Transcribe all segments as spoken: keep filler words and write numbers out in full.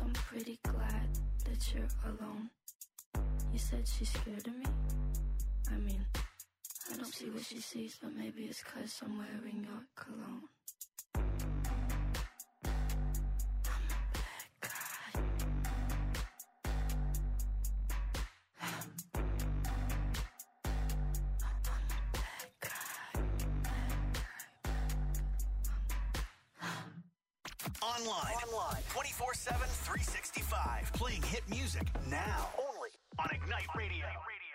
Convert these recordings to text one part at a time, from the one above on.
I'm pretty glad that you're alone. You said she's scared of me? I mean, I don't see what she sees, but maybe it's 'cause I'm wearing your cologne. Online. Online. twenty-four seven, three sixty-five. Playing hit music now. Only on Ignite Radio.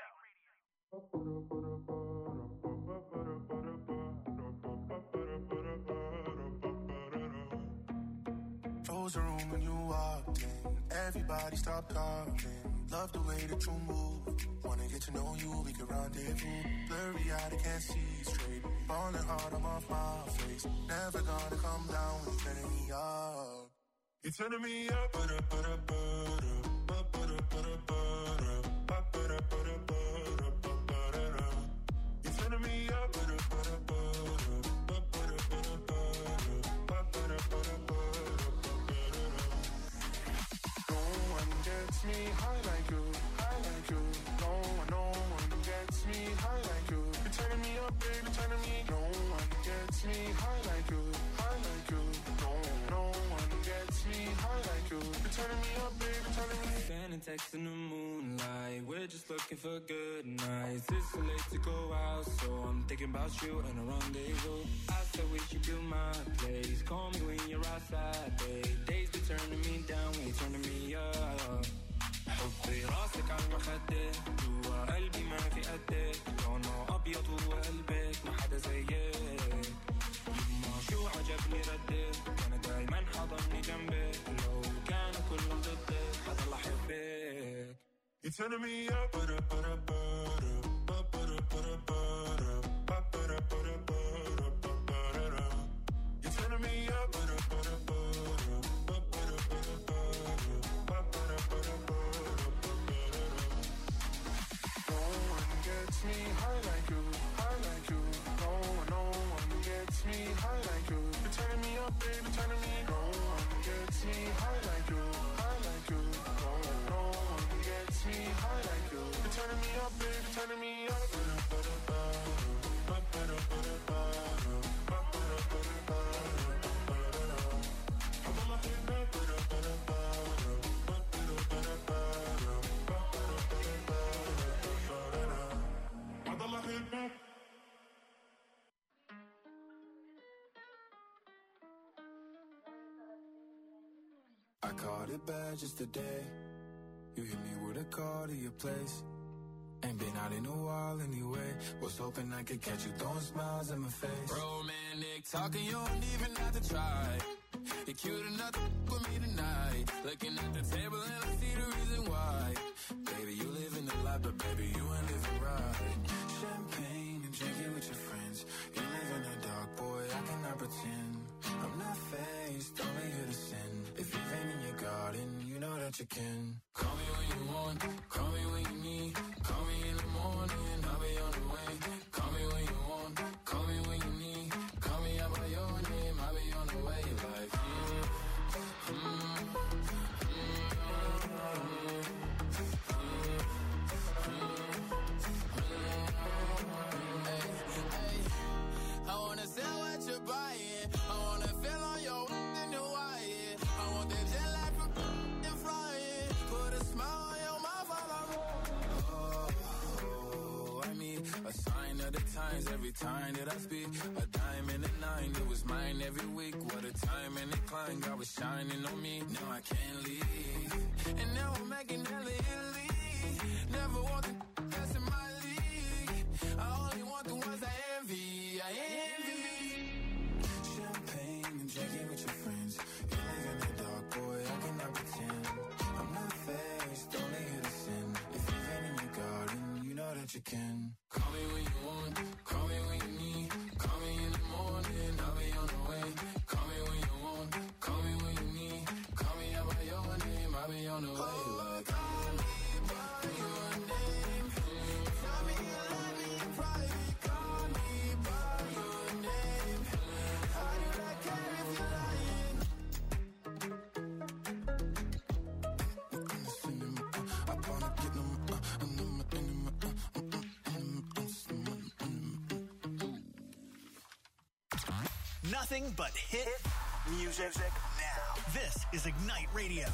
Close the room when you walked in. Everybody stop talking. Love the way that you move. Wanna get to know you, we can rendezvous. Blurry eyed, I can't see straight. Falling hard, I'm off my face. Never gonna come down when you're turning me up. You're turning me up, but up, but up, but up, but up, but up, but up, but up, but up, but up, but up. You're turning me up, but up, but up, but up, but up, but up, but up, but up, but up. No one gets me high like you, high like you. No one, no one gets me high like you. You're turning me up, baby, turning me. No one gets me high like you, high like you. No, no one gets me high like you. You're turning me up, baby, turning me. Sending texts in the moonlight. We're just looking for good nights. It's too late to go out, so I'm thinking about you and a rendezvous. I said we should do my place. Call me when you're outside, babe. Days be turning me down when you're turning me up. حطي راسك على المخدة جوا قلبي ما في قدك لونه أبيض وقلبك ما حدا زيك يما شو عجبني ردك أنا دايما حضني جنبك لو كانوا كلهم ضدك حضل أحبك. You're turning me up, but up, but up, but up, but up, but up, but up, but up, but up, but up, but up. You're turning me up, but up, but up, but up, but up, but up, but up, but up. Gets me high like you, high like you. No one, no one gets me high like you. You're turning me up, baby, turning me. No one gets me high like you, high like you. No, no one gets me high like you. You're turning me up, baby, turning me up. I caught it bad just today. You hit me with a call to your place. Ain't been out in a while anyway. Was hoping I could catch you throwing smiles in my face. Romantic talking, you don't even have to try. You're cute enough to with me tonight. Looking at the table and I see the reason why. Baby, you live in the life, but baby, you ain't living right. Champagne and drinking with your friends. You live in the dark, boy, I cannot pretend. I'm not faced, only here to sin. If you've been in your garden, you know that you can. Call me when you want, call me when you need. Call me in the morning, I'll be on the way. Call me when you want, call me when you need. Call me out by your name, I'll be on the way. Like, mm, mm, mm, mm, hey, hey, I wanna sell what you're buying. I wanna feel on your in the wire. I want that jet lag from and flying. Put a smile on your mouth while I roll. Oh, I mean, a sign of the times every time that I speak. A dime and a nine, it was mine every week. What a time and a climb, God was shining on me. Now I can't leave. And now I'm making hella Italy. Never want the best in my league. I only want the ones I envy. I envy. Champagne and drinking with your friends. You live in the dark, boy, I cannot pretend. I'm not faced, only here to sin. If you've been in your garden, you know that you can. Call me when you want, call me when you need. Call me in the morning, I'll be on the way. Call me when you want, call me when you need. Call me out by your name, I'll be on the way. Like, call me by your name. Tell me you love me in private. Call me by your name. How do I care if you're lying? Nothing but hit music now. This is Ignite Radio.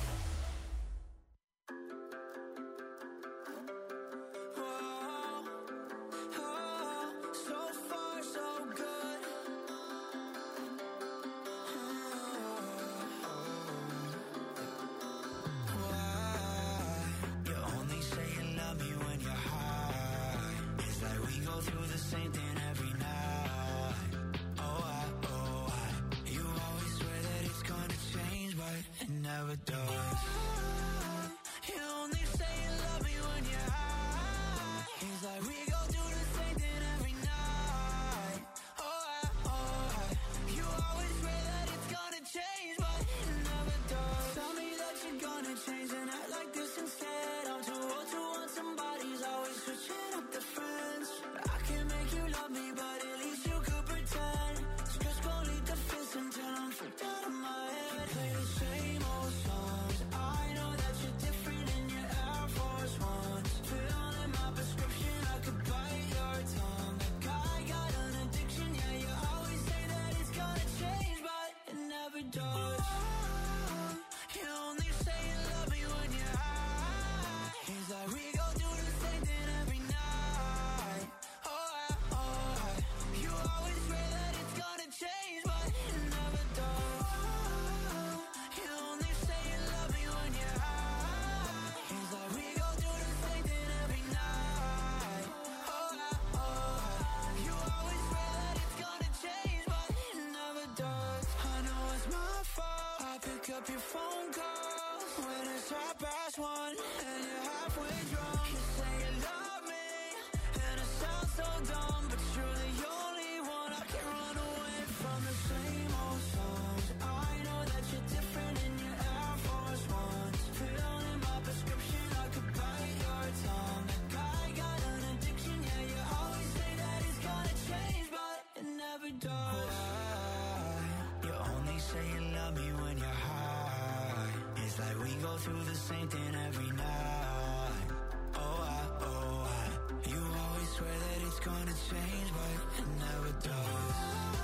Through the same thing every night. Oh, I, oh, I. You always swear that it's gonna change, but it never does.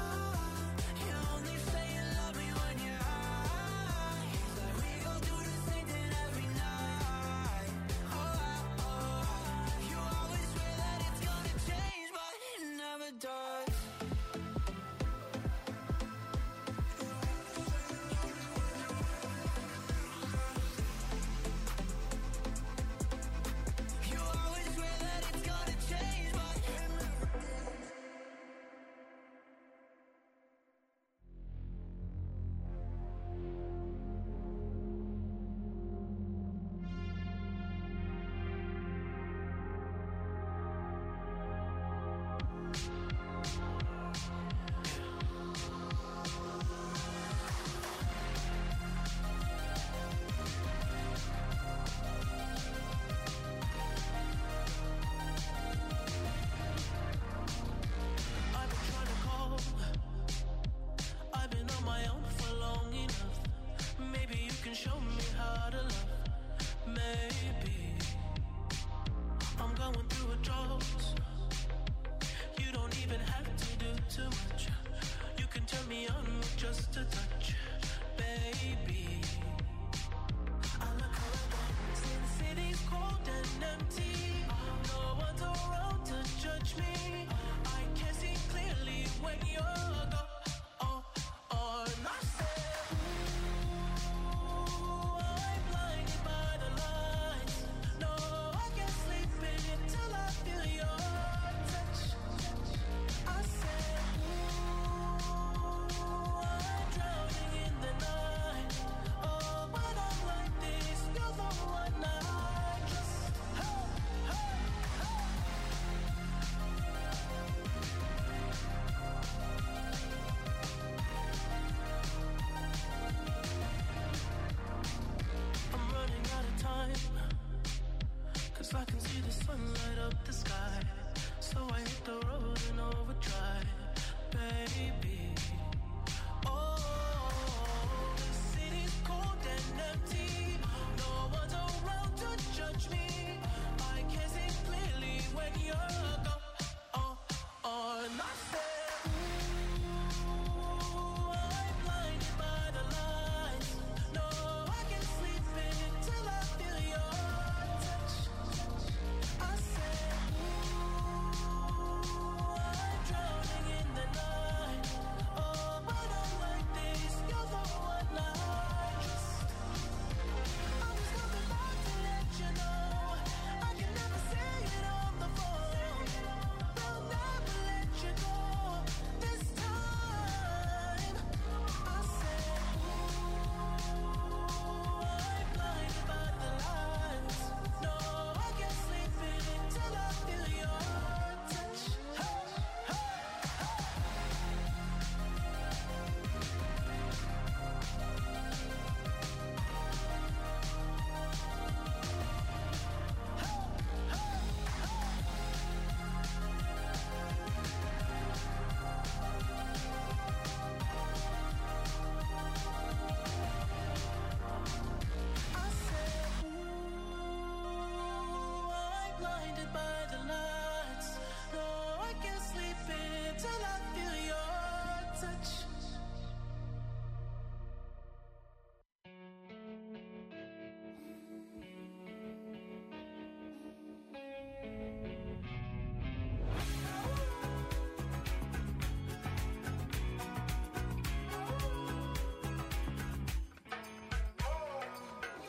You only say you love me when you're high. It's like we go through the same thing every night. Oh, I, oh, I. You always swear that it's gonna change, but it never does.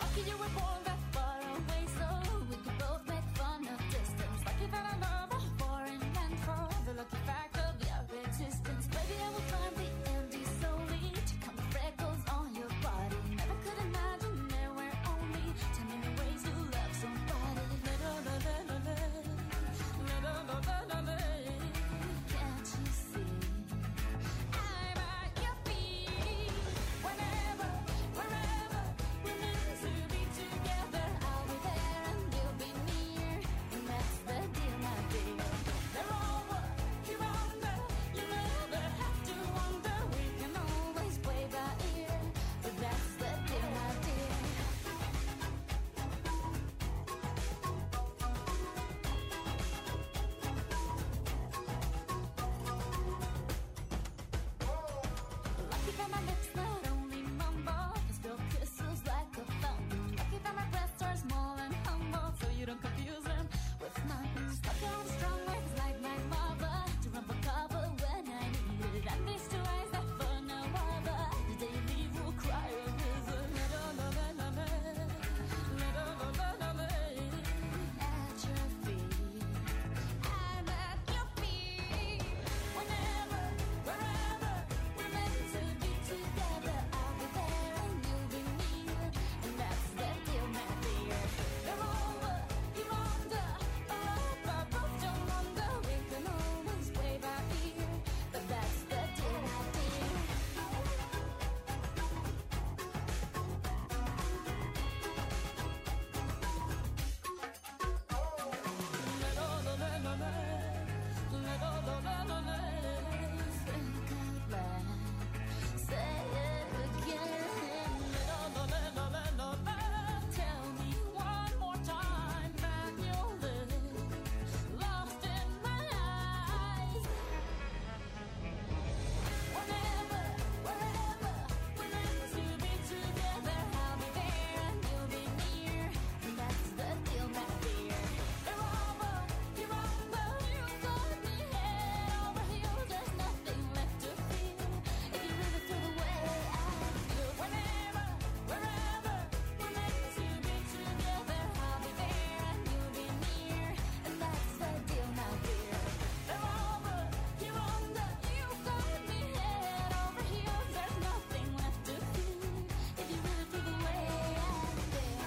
Lucky you were born that far away, so we could both make fun of distance. Lucky that I love a foreign land for the lucky fact of your existence. Baby, I will climb the Andes solely to count the freckles on your body. Never could imagine there were only ten million ways to love somebody. Can't you see? I'm at your feet. Whenever, wherever we're meant to be together, I'll be there and you'll be near. And that's the deal, my dear. They're over, you're under. You never have to wonder. We can always play by ear. But that's the deal, my dear. Lucky that my lips not only mumble, can spill kisses like a fountain. Lucky that my breasts are small and humble, so you don't confuse them with mountains. Lucky I'm strong legs like my mother, to run for cover when I need it. And these two eyes that for no other, the day you leave will cry a river. At your feet, I'm at your feet. Whenever, wherever we're meant to be together, I'll be there and you'll be near. And that's the deal, my dear. They're over, you're under. Forever, both don't wonder. We can always play by ear. But that's the deal, my dear. Think out loud. Say it again. Tell me one more time that you'll live lost in my eyes. Whenever, wherever we're meant to be together, I'll be there and you'll be near. And that's the deal, my dear. They're over, you're under. You got me head over heels. There's nothing left to feel if you really feel the way I feel. Whenever, wherever we're meant to be together, I'll be there and you'll be near. And that's the deal, my dear. They're over, you're under. You got me head over heels. There's nothing left to feel if you really feel the way I feel.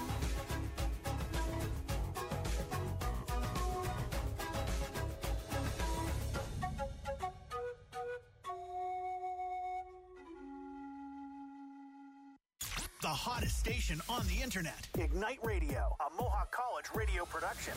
The hottest station on the internet. Ignite Radio, a Mohawk College radio production.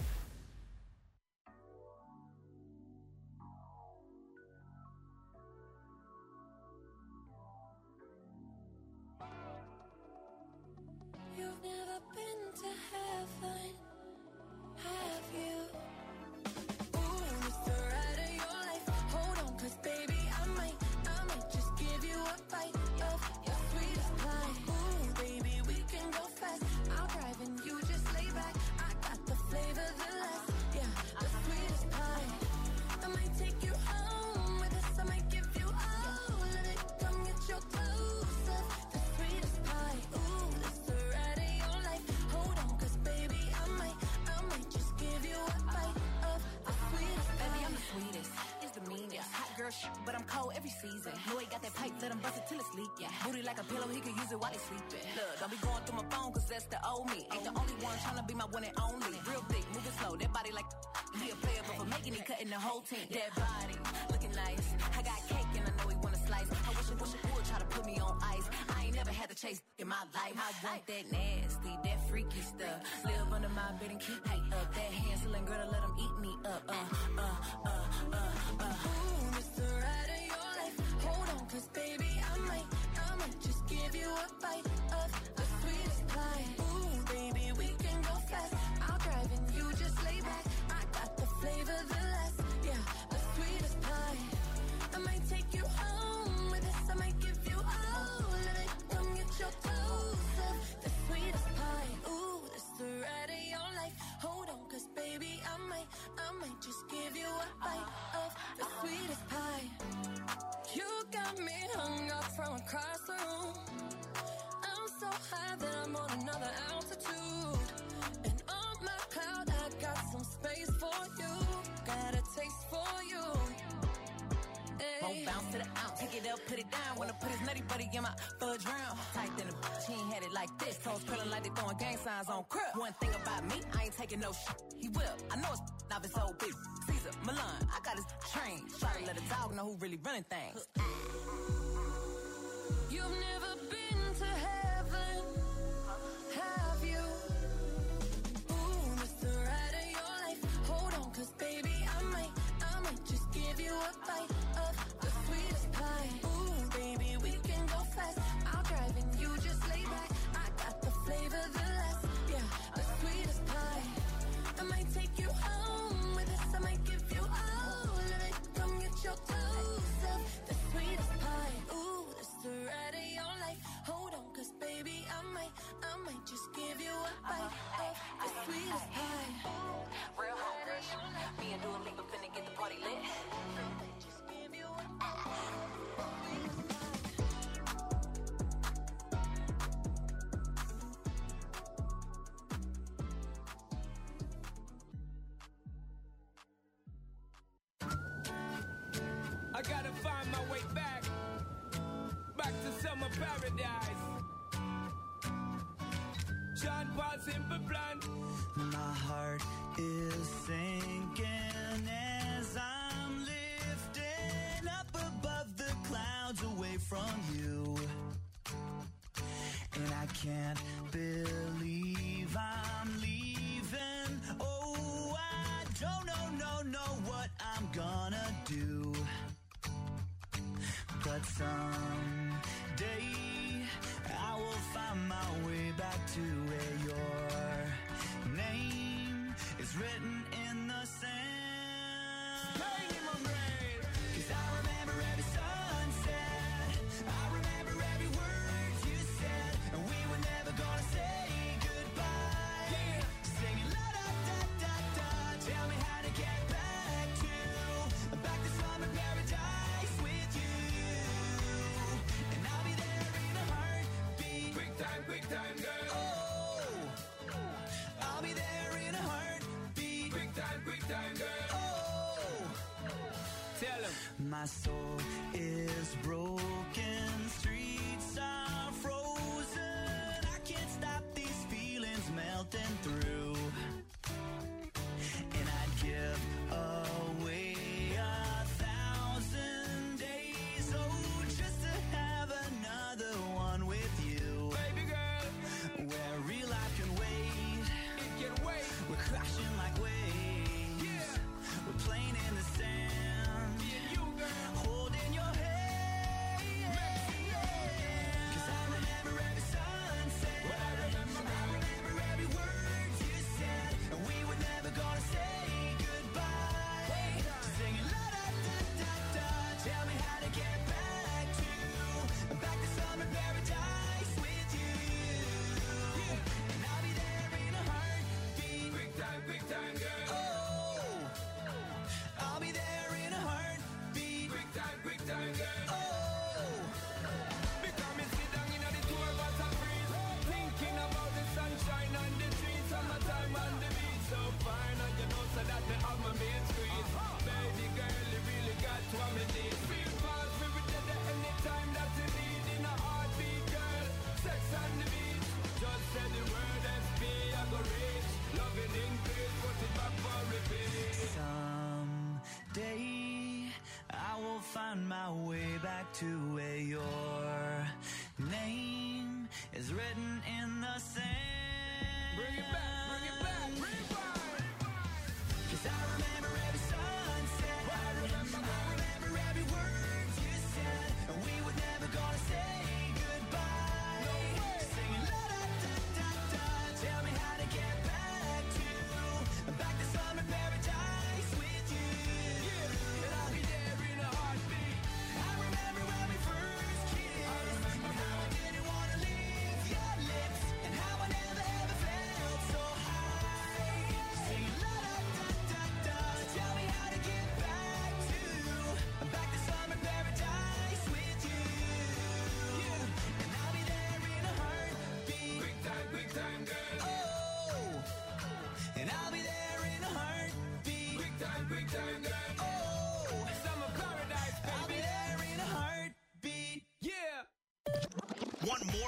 You've never been to heaven, have you? Ooh, it's the ride of your life. Hold on, 'cause baby, I might, I might just give you a bite of your sweetest pie. Ooh, baby, we can go fast. I'll drive and you just lay back. I got the flavor, the last, yeah, the sweetest pie. I might take you home with us. I might give you all of it. Come get your dose of the sweetest pie. Ooh, it's the ride of your life. Hold on, 'cause baby, I might, I might just give you a bite of the sweetest pie. Baby, I'm the sweetest. It's the meanest. Hot girl shit, but I'm cold every season. Know he got that pipe, let him bust it till it's leak. Yeah. Booty like a pillow, he can use it while he sleeping. Look, don't be going through my phone, 'cause that's the old me. Ain't the only one tryna be my one and only. Real thick, moving slow, that body like he a player, but for making it, cutting the whole team. That body, looking nice. I got cake and I know he wanna slice. I wish I wish I would try to put me on ice. I ain't never had to chase in my life. I want that nasty, that freaky stuff. Live under my bed and keep me up. That Hansel and Gretel, let him eat me up. Uh, uh, uh, uh, uh. Ooh, it's the ride of your life. Hold on, 'cause baby, I might, I might just give you a bite of the sweetest pie. Ooh, baby, we can go fast. I'll drive and you just lay back. I got the flavor, the last, yeah, the sweetest pie. I might take you home with us. I might give you all of it. Come get your dose of the sweetest pie. Ooh, it's the ride of your life. Hold on, 'cause baby, I might, I might just give you a bite of the sweetest pie. You got me hung up from across the room. forty in my fudge round. Tight in the she ain't had it like this. Toes curling like they throwing gang signs on crib. One thing about me, I ain't taking no shit. He will. I know it's not his old bitch. Caesar, Milan, I got his train. Try to let a dog know who really running things. You've never been to heaven, have you? Ooh, this the ride of your life. Hold on, cause baby, I might, I might just give you a bite of the sweetest pie. Ooh, baby, we can go fast. I'll drive and you just lay back. I got the flavor, the last, yeah, the sweetest pie. I might take you home with us. I might give you all of it. Come get your toes up, the sweetest pie. Ooh, this the ride of your life. Hold on, cause baby, I might, I might just give you a bite of the sweetest pie. Real home crush. Me and Dua Lipa finna get the party lit. Just give you a bite of the sweetest pie. I gotta find my way back, back to summer paradise. John Paul Simple Plan. My heart is sinking as I'm lifting up above the clouds away from you. And I can't believe I'm leaving. Oh, I don't know, no, know what I'm gonna do. But someday I will find my way back to where your name is written in the sand. Staying in my brain. 'Cause I remember every sunset, I remember every word you said, and we were never gonna say goodbye. Yeah. Singing la da da da da, tell me how to get back to, back to summer paradise with you. And I'll be there in a heartbeat. Quick time, quick time, girl. Oh, I'll be there in a heartbeat. Quick time, quick time, girl. Oh, Tell him. my soul is broken, streets are frozen. I can't stop these feelings melting through. And I'd give away a thousand days, oh, just to have another one with you. Baby girl, Where real life can wait, it can wait. we're crashing like waves. Yeah. We're playing in the sand, Me and you, girl. holding your hand. Mexico. 'Cause I remember every sunset, What I remember, I remember every word you said, and we were never gonna say goodbye. Singing la da da da da, tell me how to get back to, back to summer paradise with you. And I'll be there in a heartbeat. Quick time, quick time, girl. Oh, I'll be there in a heartbeat. Quick time, quick time, girl. Oh, Because me sit down in the tour bus and breeze, thinking about the sunshine on the trees, summertime on the beach, so fine, and you know so that me have my main squeeze. Baby girl, you really got what me need. Feel fast, we will get there anytime that you need. In a heartbeat, girl, sex on the beach. Just say the word S P, I go reach. Loving increase, put it back for repeat. someday I will find my way back to where your name is written in the sand. Bring it back, bring it back, rewind. 'Cause I remember every sunset, I remember, I remember every word you said, and we were never gonna say goodbye. Singing la da da da da, tell me how to get back to, back to summer paradise with you. And I'll be there in a heartbeat. I remember when we first kissed, and how I didn't wanna leave your lips, and how I never ever felt so high. Singing la da da da da, tell me how to get back to, back to summer paradise with you.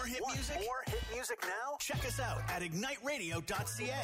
hit Want music? more hit music now? Check us out at ignite radio dot c a.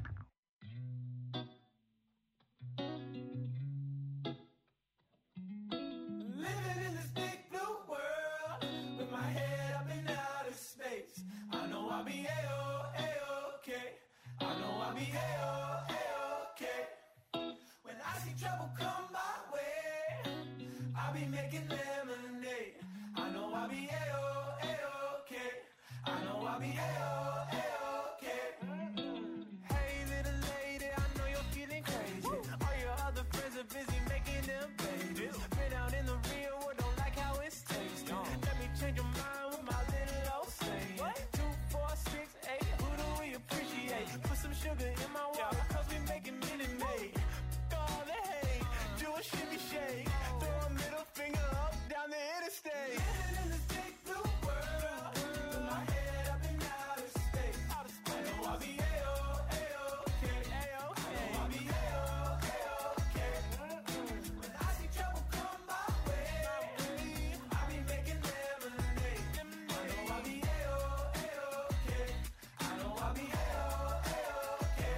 Living in this big blue world with my head up in outer space. I know I'll be A-O, A-okay. I know I'll be A-O, A-okay. When I see trouble come my way, I'll be making lemonade. I know I'll be A-O, A-okay. I know I'll be A-O, A-okay. Hey little lady, I know you're feeling crazy. All your other friends are busy making them babies. Been out in the real world, don't like how it's tasting. Let me change your mind with my little old saying. Two, four, six, eight, who do we appreciate? Put some sugar in my water, cause we making Minute Maid. All the hate, do a shimmy shake. Throw a middle finger up down the interstate. Living in this big blue world with my head up in outer space. I know I'll be A-O, A-okay. I know I'll be A-O, A-okay. When I see trouble come my way, I'll be making lemonade. I know I'll be A-O, A-okay. I know I'll be A-O, A-okay.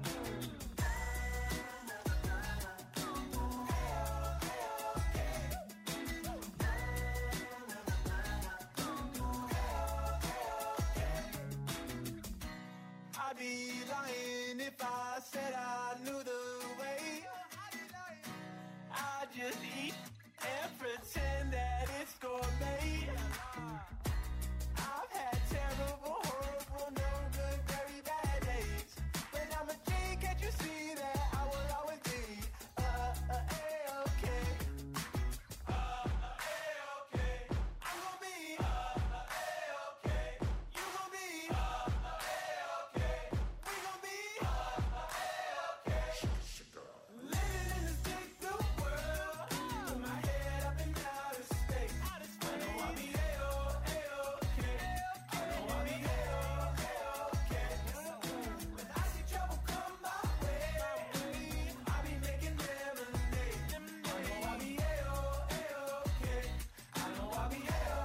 I'd be lying if I said I knew the way. I just eat and pretend that it's gourmet. I've had terrible, horrible, no good, very bad days. But I'm a G, can't you see that I will always be uh, uh, A-okay. Uh, uh, A-okay. I'm gonna be uh, uh, A-okay. You gonna be uh, uh, A-okay. We gon' be uh, uh, A-okay. Living in this big blue world with my head up in outer space. I know I'll be A-O, A-okay. I know I'll be A-O, A-okay. When I see trouble come my way, I'll be making lemonade. I know I'll be A-O, A-okay. I know I'll be A-O,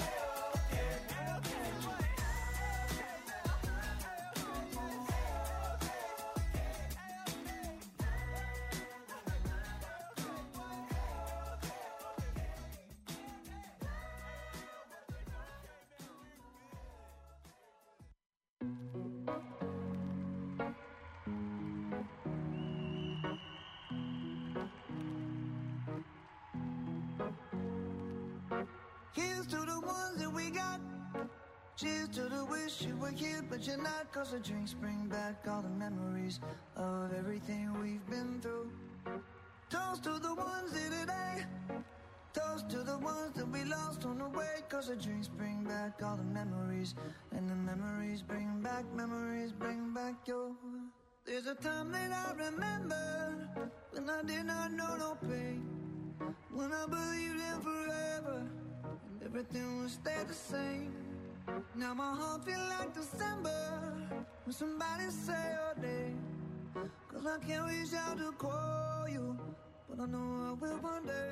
Here's to the ones that we got. Cheers to the wish you were here, but you're not. Cause the drinks bring back all the memories of everything we've been through. Toast to the ones here today. Toast to the ones that we lost on the way. Cause the drinks bring back all the memories. And the memories bring back, memories bring back your. There's a time that I remember when I did not know no pain. When I believed in forever and everything would stay the same. Now my heart feel like December when somebody say your name. Cause I can't reach out to call you, but I know I will one day.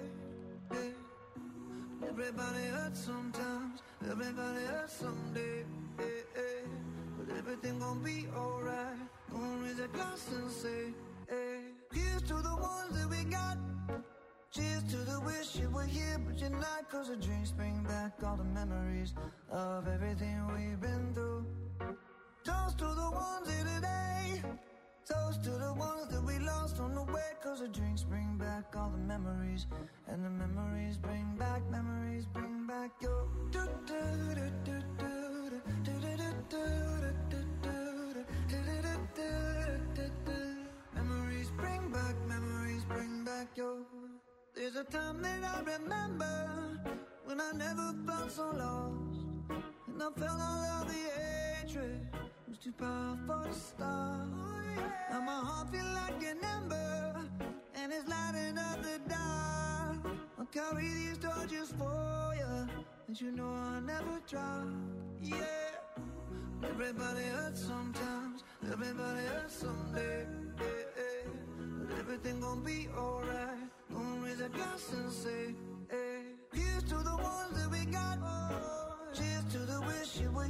Yeah. Everybody hurts sometimes, everybody hurts someday. Yeah, yeah. But everything gon' be alright. Gonna raise a glass and say, hey. Here's to the ones that we got. Cheers to the wish you were here, but you're not. Cause the drinks bring back all the memories of everything we've been through. Toast to the ones here today. Toast to the ones that we lost on the way. Cause the drinks bring back all the memories. And the memories bring back, memories bring back your. Memories bring back, memories bring back your. There's a time that I remember when I never felt so lost. And I felt all of the hatred was too powerful to stop. Now my heart feel like an ember and it's lighting up the dark. I'll carry these torches for you, and you know I'll never drop. Yeah. Everybody hurts sometimes, everybody hurts someday. Yeah, yeah. But everything gon' be alright. Gonna raise a glass and say, hey. Here's to the ones that we got. Cheers to the wish you were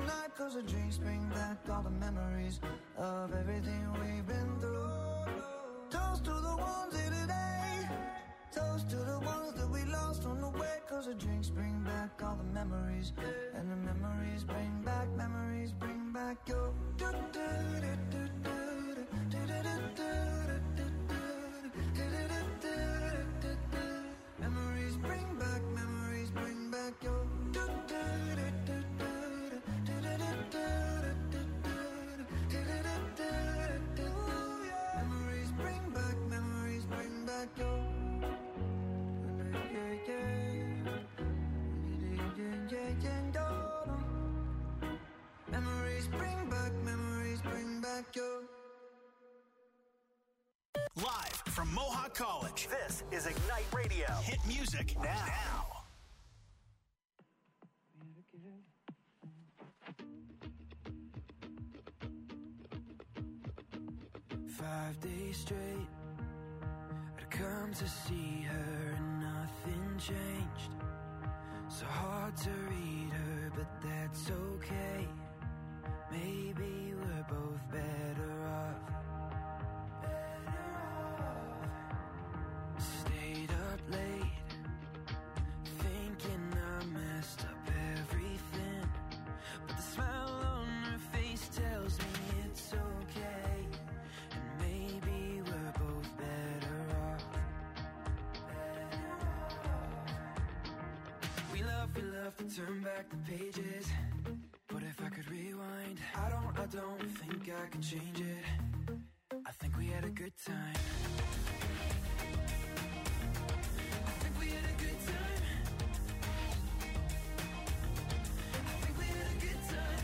tonight, cause the drinks bring back all the memories of everything we've been through. Toast to the ones here today. Toast to the ones that we lost on the way, cause the drinks bring back all the memories. And the memories bring back, memories bring back your memories bring back, memories bring back your memories bring back, memories bring back your memories bring back, memories bring back your. Live from Mohawk College, this is Ignite Radio. Hit music now. now. Five days straight, I'd come to see her and nothing changed. So hard to read her, but that's okay. Maybe we're both better off. Better off. Stayed up late, thinking I messed up everything. But the smile on her face tells me it's okay. And maybe we're both better off. Better off. We love, we love to turn back the pages. But if I could rewind, I don't, I don't think I could change it. I think we had a good time. I think we had a good time. I think we had a good time.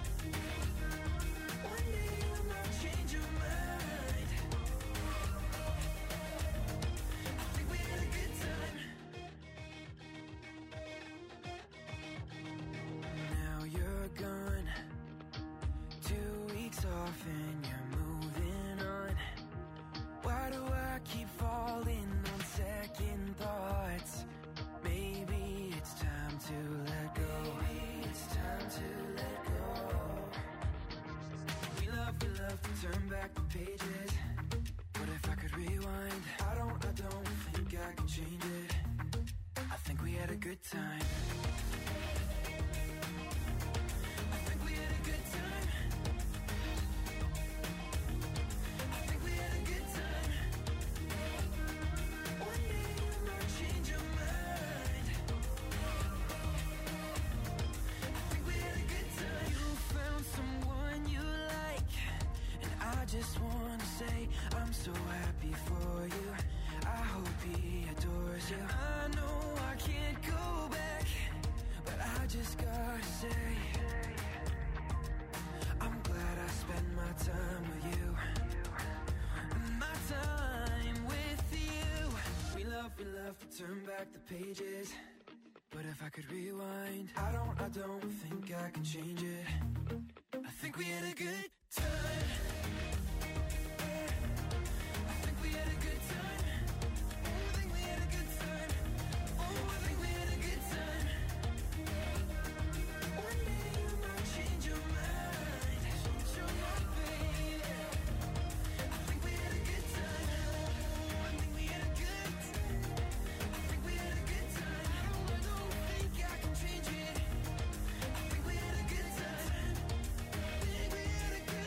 One day you might change your mind. I think we had a good time. Now you're gone, two weeks off and you're moving on. Why do I keep falling on second thoughts? Maybe it's time to let go. Maybe it's time to let go. We love, we love to turn back the pages. But if I could rewind, I don't, I don't think I can change it. I think we had a good time. I think we had a good time. I think we had a good time. One day you might change your mind. I think we had a good time. You found someone you like, and I just wanna say I'm so happy for you. I hope he adores you. I know I can't go back, but I just gotta say I'm glad I spent my time with you. My time with you. We love, we love to turn back the pages. But if I could rewind, I don't, I don't think I can change it. I think we had a good time. I think we had a good time. Oh, I think we had a good time. Oh, I think we had a good time. One day you might change your mind. Change your mind, baby. I think we had a good time. Oh, I think we had a good time. I think we had a good time. I don't, I don't think I can change it. I think we had a good time. I think we had a good time.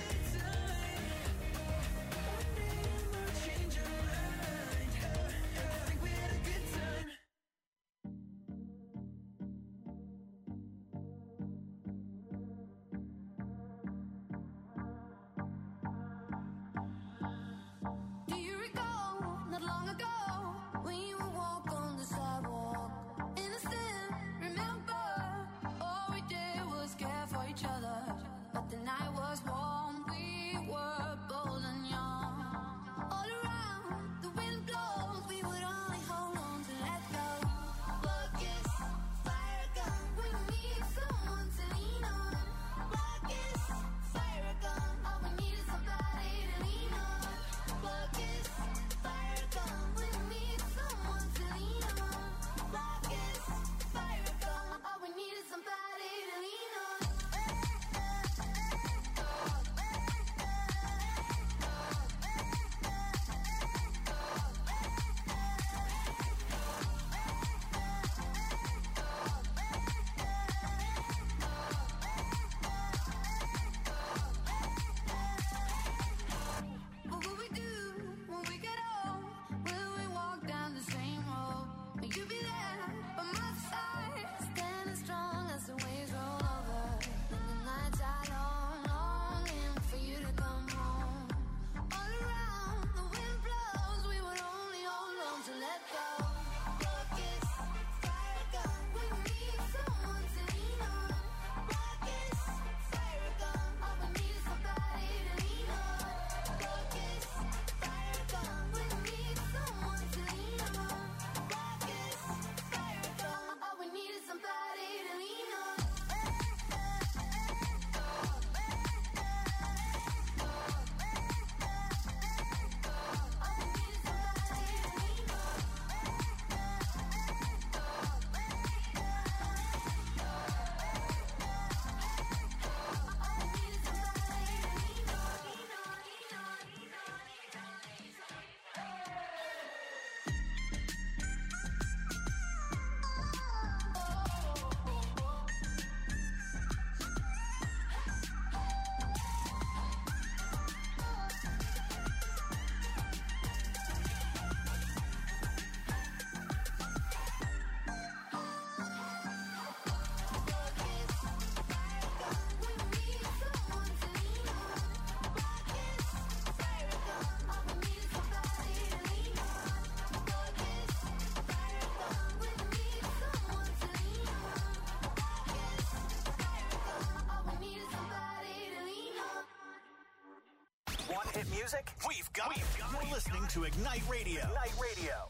music? We've got it. You're listening to Ignite Radio. Ignite Radio.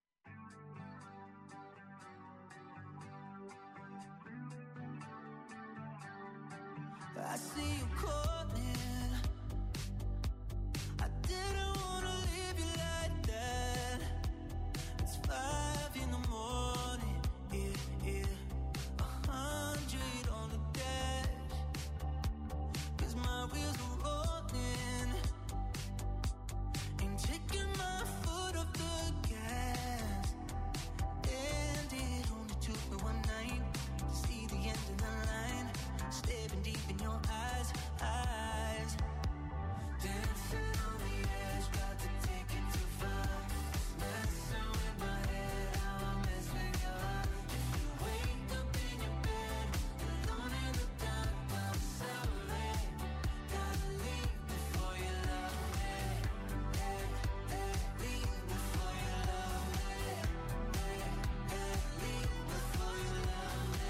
I see you calling. I didn't wanna leave you like that. It's five in the morning, yeah, yeah. A hundred on the dash. 'Cause my wheels are rolling. Ain't taking my foot off the gas. And it only took me one night to see the end of the line. Staring deep in your eyes, eyes. Dancing on the edge, got to take it too far. Messing with my head, how I mess with your heart. If you wake up in your bed, alone in the dark, I'm sorry. Gotta leave before you love me. Hey, hey, leave before you love me. Hey, hey, leave before you love me.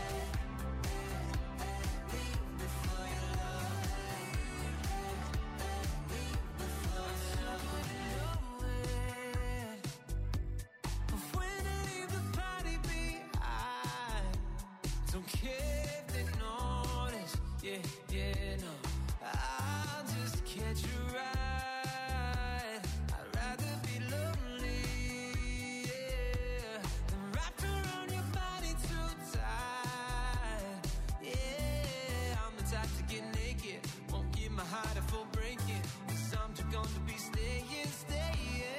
Don't care if they notice, yeah, yeah, no. I'll just catch you right. I'd rather be lonely, yeah, than wrapped around your body too tight. Yeah, I'm the type to get naked, won't give my heart a full breaking. 'Cause I'm too gone to be staying, staying.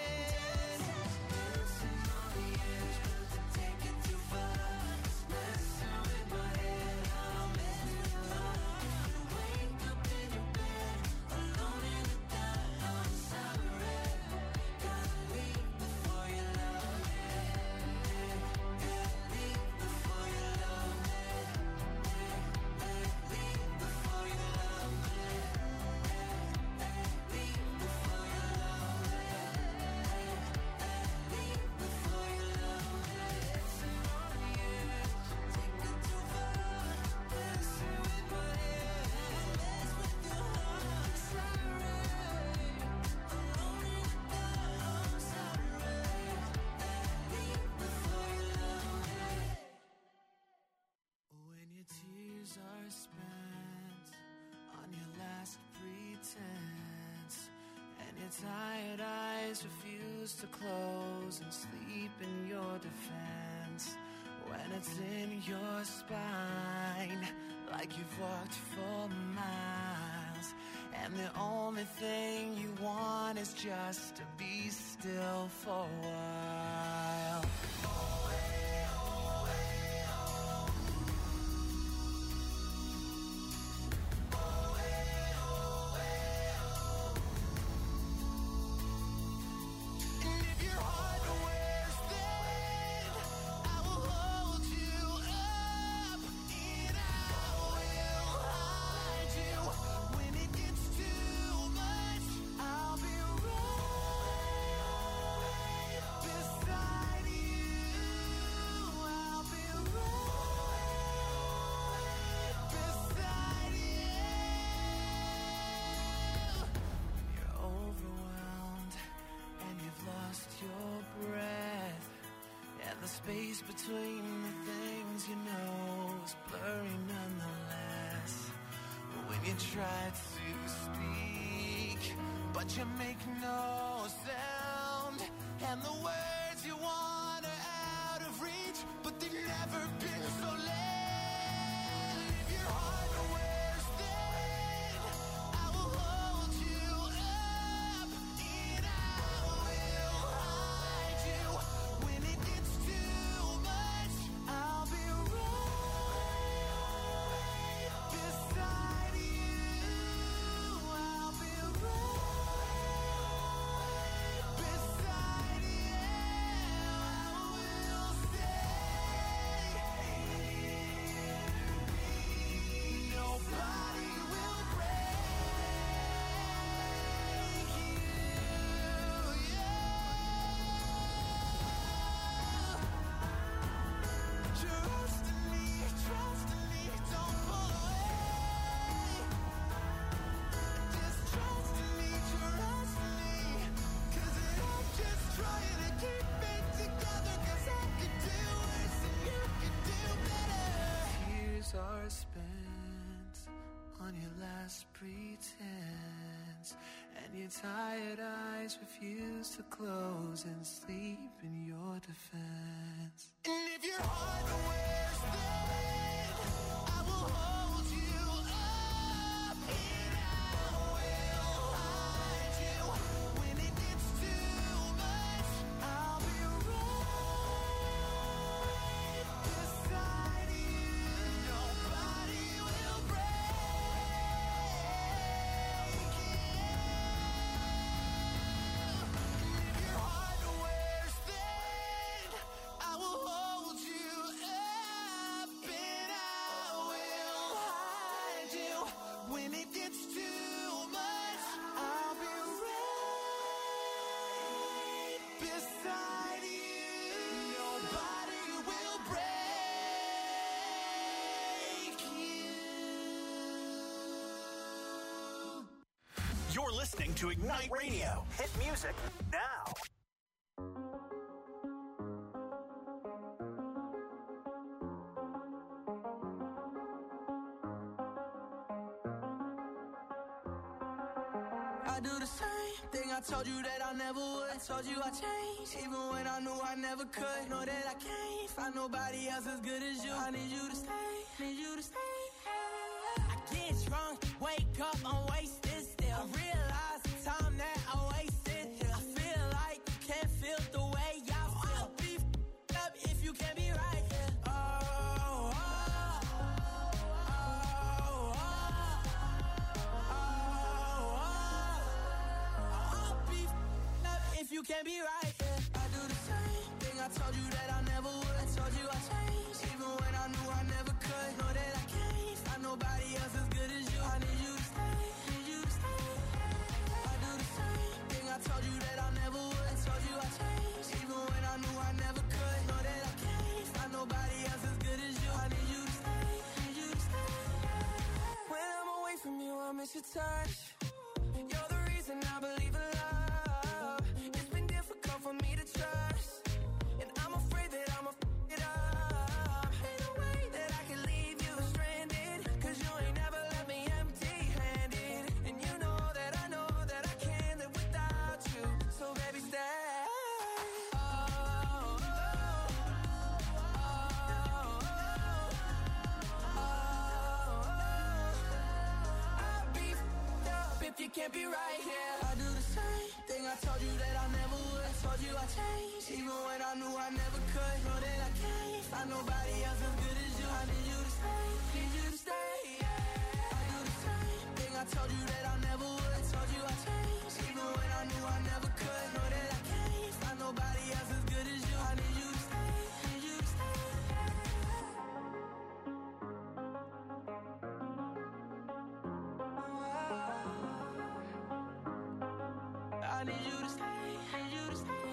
Dancing on the edge, but to take it too far. Messing with my head, I'm messing with your heart. If you wake up in your bed, alone in the dark, I'm sorry. Gotta leave before you love me. Leave before you love me. Leave before you love me. Leave before you love me. Leave before you love me. Dancing on the edge, take it too far. Messing with my head, mess with your heart. Sorry, alone in the dark, I'm sorry. Leave before you love me. When your tears are spent on your last pretense, and your tired eyes refuse to close and sleep in your defense, when it's in your spine, like you've walked for miles, and the only thing you want is just to be still for a while. Oh, hey, oh, hey, oh. Oh, hey, oh, hey, oh. And if your heart wears thin, I will hold you up, and I will hide you. When it gets too much, I'll be right beside you. I'll be right beside you. You're overwhelmed and you've lost your breath, and the space between the things you know is blurry nonetheless. When you try to speak, but you make no sound, and the words you want are out of reach, but they've never been so late. If your heart wears thin, I will hold you up, and I will hide you. When it gets too much, I'll be right beside you. I'll be right beside you. I will stay. your last pretense, and your tired eyes refuse to close and sleep in your defense. And if your heart wears thin, I will hold you up and I will hide you. When it gets too much, I'll be right beside you. Nobody will break you. And if your heart wears thin, I will hold you up and I will hide you. When it gets too much, I'll be right beside you. Nobody will break you. You're listening to Ignite Radio. Hit music now. I do the same thing I told you that I never would. I told you I changed, even when I knew I never could. Know that I can't find nobody else as good as you. I need you to stay, need you to stay. I get drunk, wake up, I'm wasted still. I realize the time that I wasted here. I feel like you can't feel the way I feel. I'll be f***ed up if you can't be right here. Oh, oh, oh, oh, oh, oh. I'll be f***ed up if you can't be right here. I do the same thing I told you that I never would. I told you I changed, even when I knew I never could. Know that I can't find nobody else as good as you. I need you to stay, need you to stay. I do the same thing I told you that I never would. I told you I changed, even when I knew I never could. Know that I can't find nobody else as good as you. I need you to stay, need you to stay. When I'm away from you, I miss your touch. You're the reason I believe in love. It's been difficult for me to trust, and I'm afraid that I'ma f*** it up. Ain't no way that I can leave you stranded, 'cause you ain't never left me empty-handed. And you know that I know that I can't live without you. So baby, stay. Oh, oh, oh, oh. I'll be f***ed up if you can't be right here. I do the same thing I told you that I never would. I told you I changed, even when I knew I never could. Know that I can't find nobody else as good as you. I need you to stay, need you to stay. I do the same thing I told you that I never would. I told you I changed, even when I knew I never could. Know that I can't find nobody else as good as you. I need you to stay, need you to stay. I need you to stay, need you to stay.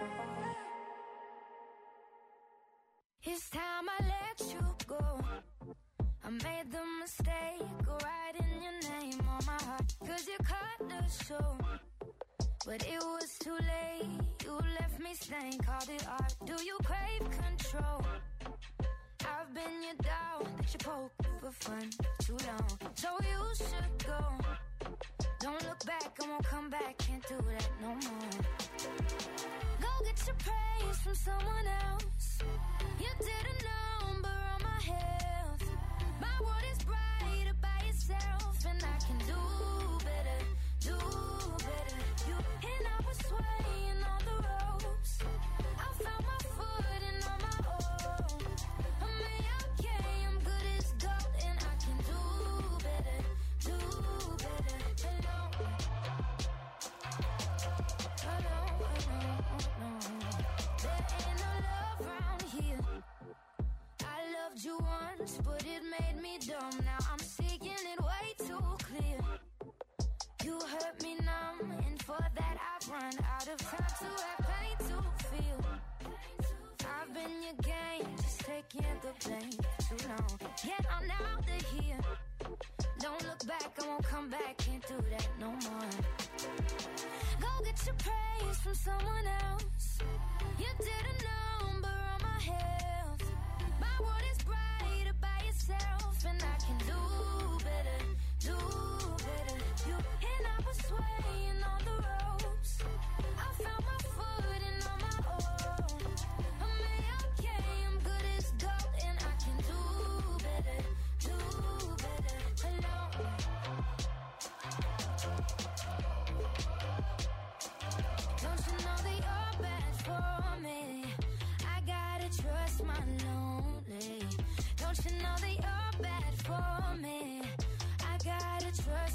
It's time I let you go. I made the mistake of writing your name on my heart, 'cause you cut the show. But it was too late, you left me stained, called it art. Do you crave control? I've been your dog that you poke for fun too long. So you should go. Don't look back, I won't come back, can't do that no more. Go get your praise from someone else. You did a number on my health. My world is brighter by yourself, and I can do better, do better. You and I was swaying on the ropes. I found my footing on my own. I'm okay, I'm good as gold, and I can do better, do better. Hello, hello, hello, hello. There ain't no love around here. I loved you once, but it made me dumb. Now I'm seeing it way too clear. You hurt me numb, and for that I've run out of time to have pain to feel. I've been your game, just taking the blame too long. Yet I'm out of here. Don't look back, I won't come back, can't do that no more. Go get your praise from someone else. You did a number on my health. My world is brighter by yourself, and I can do better, do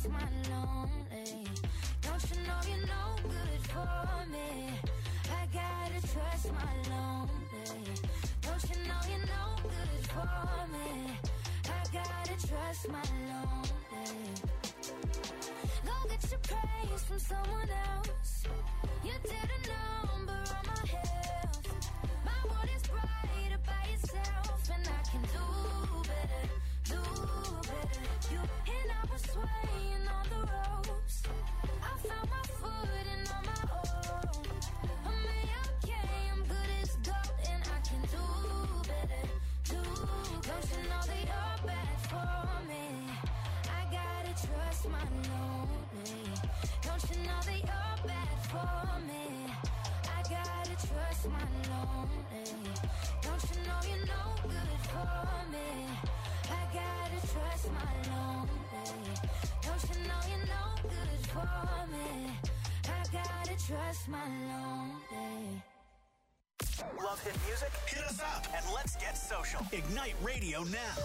trust my lonely. Don't you know you're no good for me? I gotta trust my lonely. Don't you know you're no good for me? I gotta trust my lonely. Go get your praise from someone else. You did a number on my health. My world is brighter by itself, and I can do better, do better. You and I were swaying on the ropes. I found my footing on my own. I'm okay, I'm good as gold, and I can do better, do better. Don't you know that you're bad for me? I gotta trust my lonely. Don't you know that you're bad for me? I gotta trust my lonely. Don't you know you're no good for me? I gotta trust my lonely. Don't you know you're no good for me? I gotta trust my lonely. Love hit music? Hit us up and let's get social. Ignite Radio now.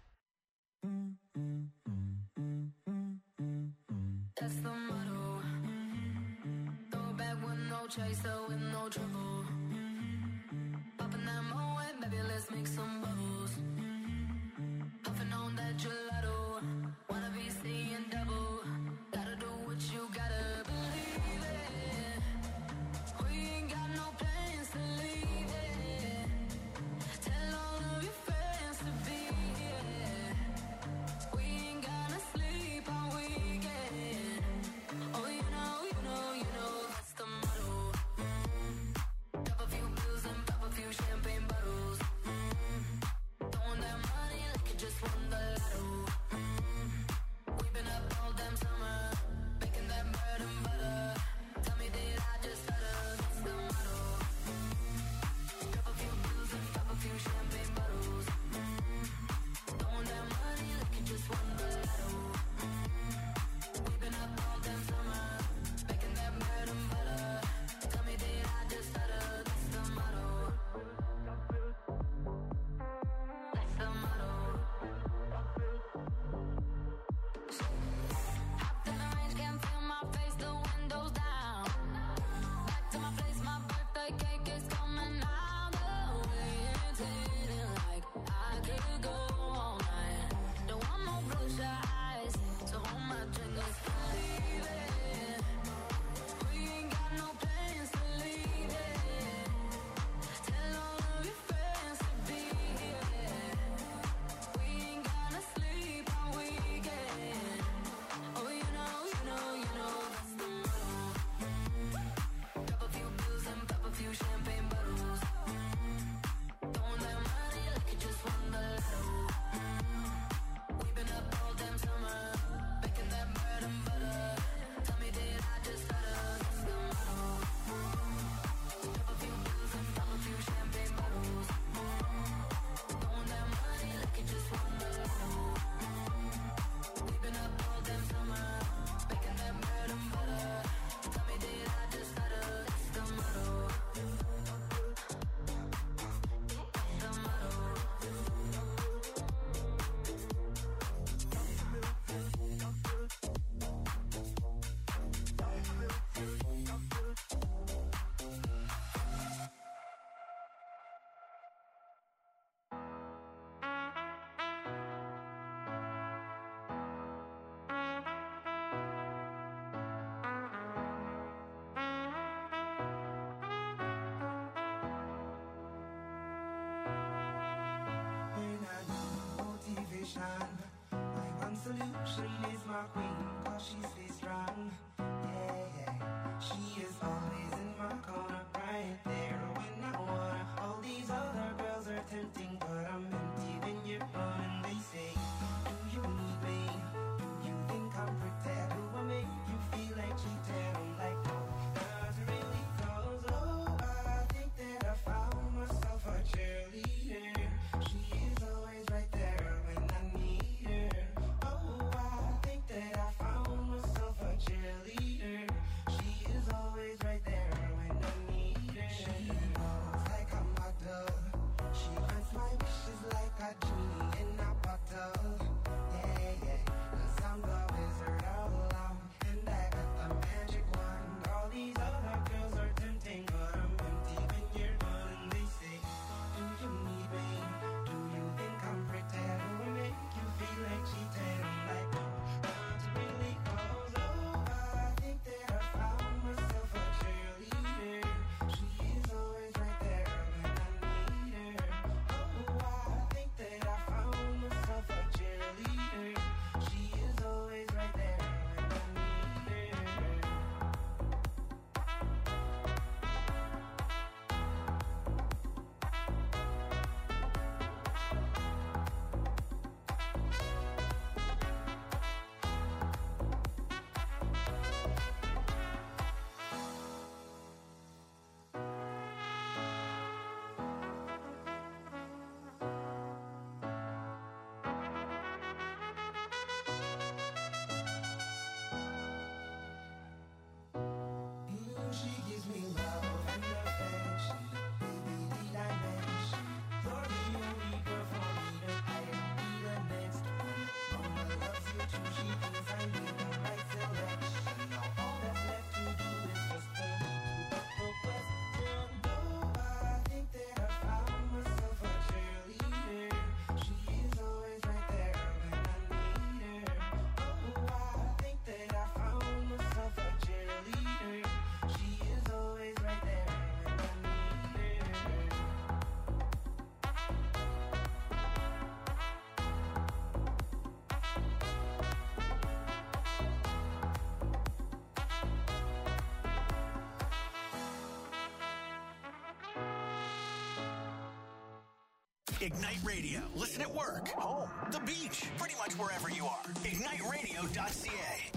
That's the motto. Throw back with no chaser, with no trouble. Popping that Moet, baby, let's make some bubbles. Puffing on that gelato. Wanna be seeing double. Gotta do what you gotta believe it. We ain't got no plans to leave it. Tell all of your friends to be here. We ain't gonna sleep all weekend. Oh, you know, you know, you know, that's the motto. Mm-hmm. Drop a few bills and pop a few champagne bottles. Mm-hmm. Throwing that money like you just won the lotto. Mm-hmm. We've been up all damn summer, making that bread and butter. Tell me did I just stutter? That's the motto. Mm-hmm. Drop a few bills and pop a few champagne bottles. Mm-hmm. Throwing that money like you just won the lotto. Mm-hmm. We've been up all damn summer, making that bread and butter. Tell me did I just stutter? That's the motto. That's the motto. Hopped in the range, can't feel my face, the windows down. Back to my place, my birthday cake is coming out the way. It's hitting like I could go all night. Don't want no bloodshot eyes, so hold my drink, let's believe it. We ain't got no plans to leave it. Tell all of your friends to be here. We ain't gonna sleep all weekend. Oh, you know, you know, you know, that's the motto. Mm-hmm. Drop a few bills and pop a few champagne bottles. Mm-hmm. Throwing that money like you just won the lotto. Mm-hmm. We've been up all damn summer, making that bread and butter. Tell me did I just stutter? That's the motto. Mm-hmm. Drop a few bills and pop a few champagne bottles. Mm-hmm. Throwing that money like you just won the lotto. Mm-hmm. We've been up all damn summer, making that bread and butter. Tell me did I just stutter? That's the motto. That's the motto. When I need motivation, my one solution is my queen, cause she stays strong. Yeah, yeah. She is always in my corner, right there when I wanna. All these other girls are tempting, but I'm empty when you're on. And they say, do you need me? Do you think I'm pretty? Do I make you feel like cheating? I'm like, no, not really, cause oh, I think that I found myself a cheerleader. She is always right there when I need her. Oh, I think Ignite Radio. Listen at work, home, the beach, pretty much wherever you are. ignite radio dot c a.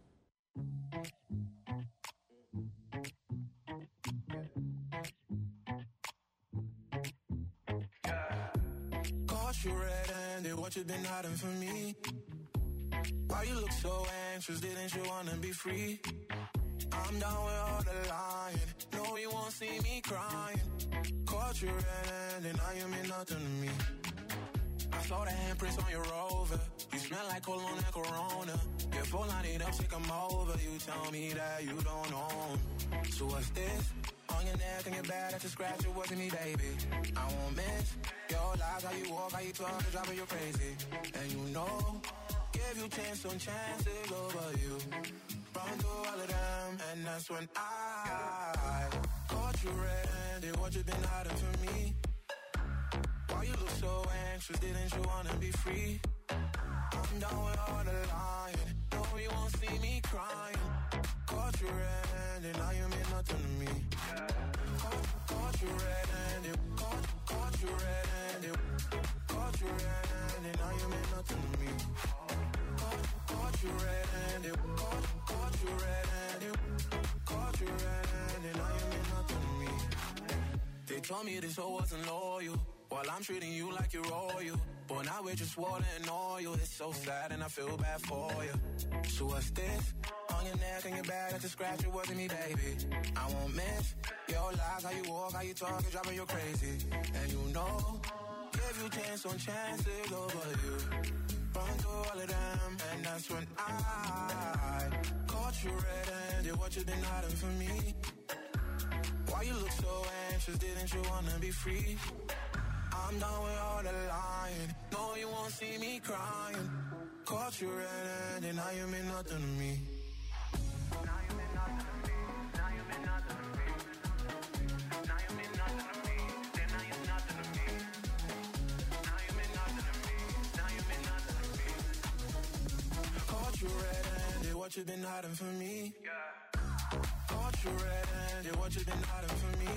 Caught you red-handed, what you been hiding from me? Why you look so anxious, didn't you wanna be free? I'm down with all the lying, no you won't see me crying. Caught you red-handed, now you mean nothing to me. I saw the handprints on your Rover, you smell like cologne and Corona. Your phone line it up, take 'em over, you tell me that you don't own. So what's this? On your neck and your back, that's a scratch, it wasn't me, baby. I won't miss your lies, how you walk, how you talk, it's driving you crazy. And you know, give you chance on chances over you. Run through all of them, and that's when I caught you red-handed, what you been hiding from me? Why you look so anxious, didn't you wanna be free? I'm down with all the lying, no you won't see me crying. Caught you red-handed, now you mean nothing to me. Caught, caught you red-handed, caught, caught you red-handed, caught you red-handed, now you mean nothing to me. Caught, caught you red-handed, caught, caught you red-handed, caught you red-handed, now you mean nothing to me. They told me this hoe wasn't loyal, while I'm treating you like you're royal. But now we're just water and oil. It's so sad and I feel bad for you. So what's this? On your neck and your back, that's a scratch, it wasn't me, baby. I won't miss your lies, how you walk, how you talk, it's driving you crazy. And you know, give you chance on chances over you. Run through all of them, and that's when I caught you red-handed, what you been hiding from me? Why you look so anxious, didn't you wanna be free? I'm done with all the lying, no you won't see me crying. Caught you red-handed, now you mean nothing to me. Now you mean nothing to me, now you mean nothing to me. Now you mean nothing to me, then now you're nothing to me. Now you mean nothing to me, now you mean nothing to me. Caught you red-handed, what you been hiding from me? Caught you red-handed, what you been hiding from me?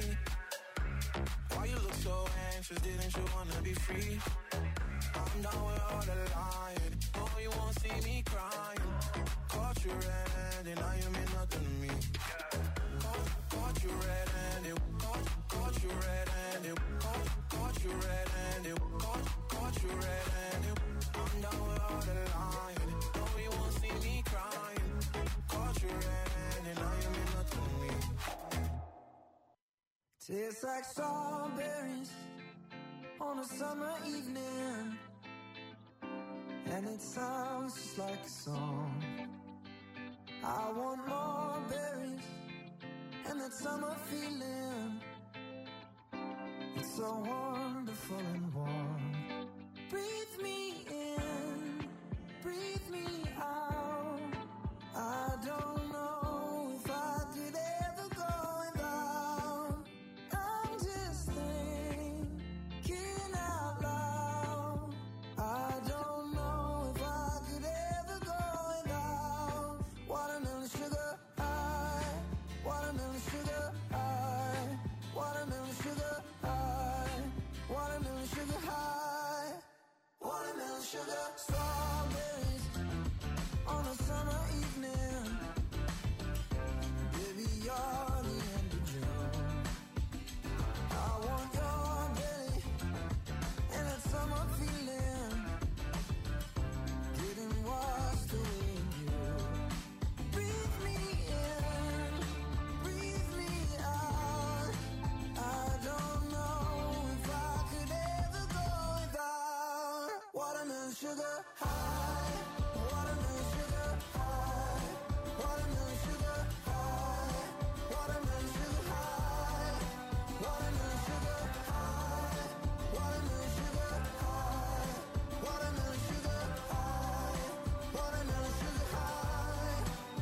Why you look so anxious, didn't you wanna be free? I'm down with all the lying, no you won't see me crying. Caught you red-handed, now you mean nothing to me. Caught, caught you red-handed, caught, caught you red-handed, caught, caught you red-handed, caught, caught you red-handed. I'm down with all the lying, no you won't see me crying. Caught you red-handed, now you mean nothing to me. Tastes like strawberries on a summer evening, and it sounds just like a song. I want more berries and that summer feeling. It's so wonderful and warm. Breathe me in, breathe me out. I don't know if I could ever go without. I'm just thinking out loud. I don't know if I could ever go without. Watermelon sugar high, watermelon sugar high, watermelon sugar high, watermelon sugar high, watermelon sugar. Strawberries on a summer evening. Baby, you're the end of June. I want your belly and that summer feeling. Getting washed away in you. Breathe me in, breathe me out. I don't know if I could ever go without. Watermelon sugar high, watermelon sugar high, watermelon sugar high, watermelon sugar high, watermelon sugar high, watermelon sugar high, watermelon sugar high, watermelon sugar high.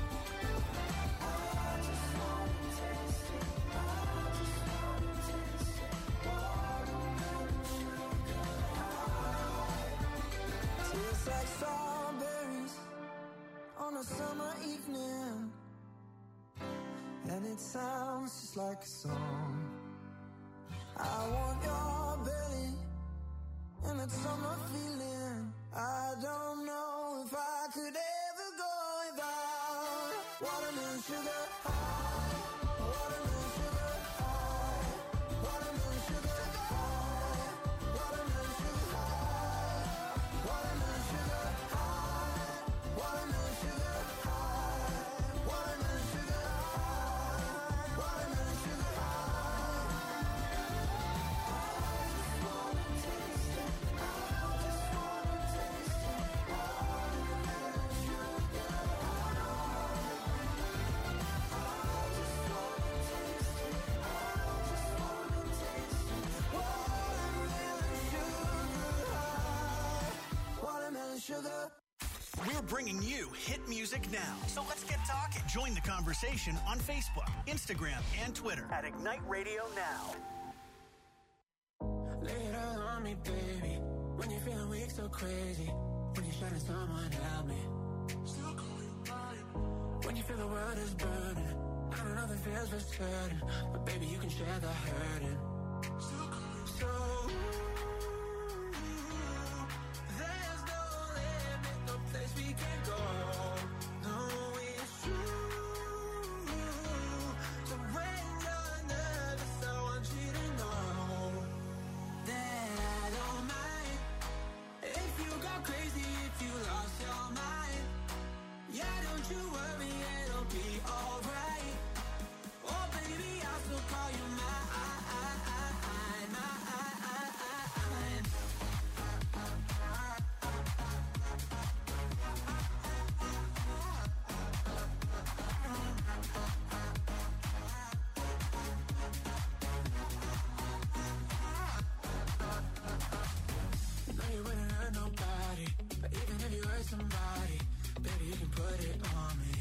I just want to taste it, I just want to taste it. Watermelon sugar high. Tastes like strawberries on a summer evening, and it sounds just like a song. I want your belly and that summer feeling. I don't know if I could ever go without watermelon sugar high, watermelon sugar high, watermelon sugar high, watermelon sugar high, watermelon sugar high, watermelon sugar high, watermelon sugar high, watermelon sugar sugar. We're bringing you hit music now. So let's get talking. Join the conversation on Facebook, Instagram, and Twitter at Ignite Radio Now. Lay it all on me, baby. When you're feeling weak, so crazy. When you're shining, someone help me. Still call you mine. When you feel the world is burning, I know nothing feels for certain, but baby, you can share the hurting. Still call you so. We can go. No, it's true. So when you're nervous, I want you to know that I don't mind if you go crazy, if you lost your mind. Yeah, don't you worry, it'll be alright. Oh, baby, I'll still call you mine. Somebody, baby, you can put it on me.